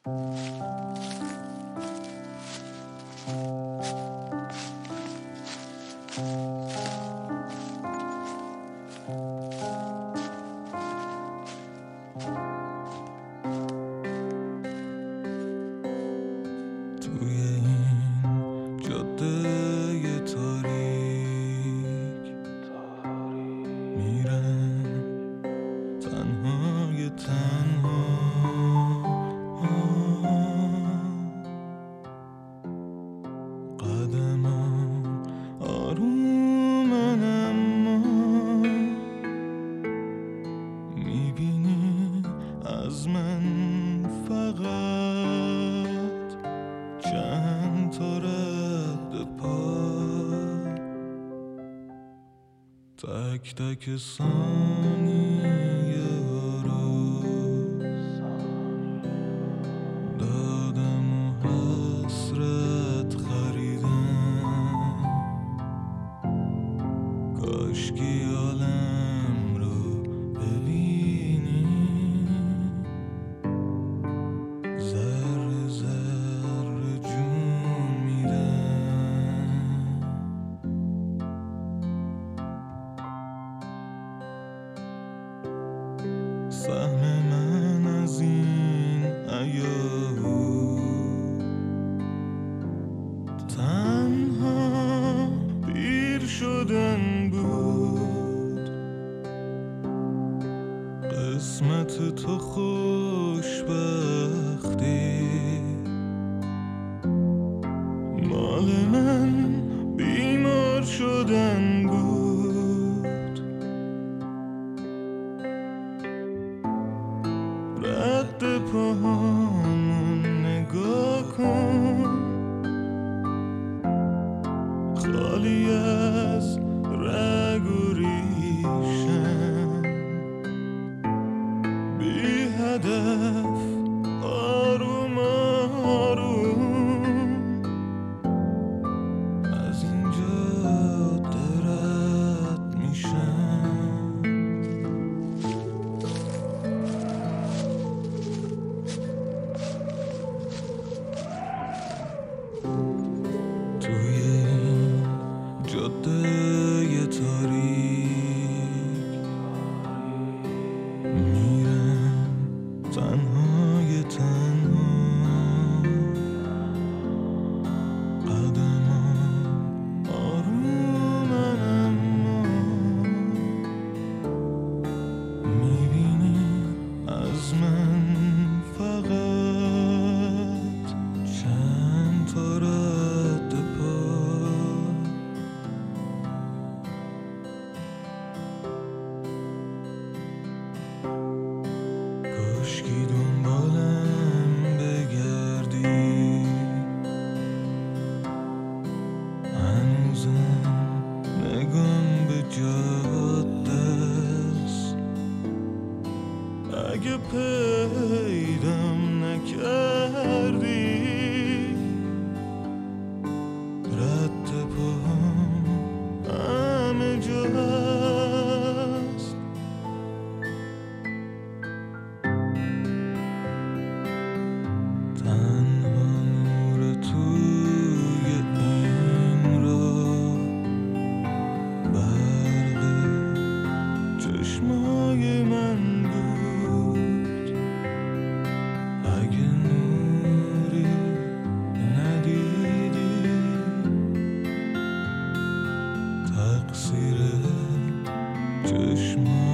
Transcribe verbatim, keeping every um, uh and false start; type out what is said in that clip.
توی این جاده تاریک میرم تنهای تنها، قدمم آرومن اما میبینی از من فقط چند تا رد پا، تک تک ثانیه رو دادم و حسرت خریدم، کاشکی عالم رو ببینی ذره ذره جون میدم. سهم من از این ایام تنها پیر شدن بود، قسمت تو خوشبختی، مال من بیمار شدن بود. رد پاهامون نگاه کن، خالی از رگ و ریشم، بی هدف آروم آروم از اینجا رد میشم. توی این جاده تاریک میرم تنهای تنها، قدمم آرومن اما میبینی از من فقط چند تا رد پا، کاشکی دنبالم بگردی، هنوزم نگام به جاده است، اگه پیدام نکردی رد پاهم همه جا هست. تنها نور توی این راه برق چشمای من بود، اگه نوری ندیدی تقصیر چشمای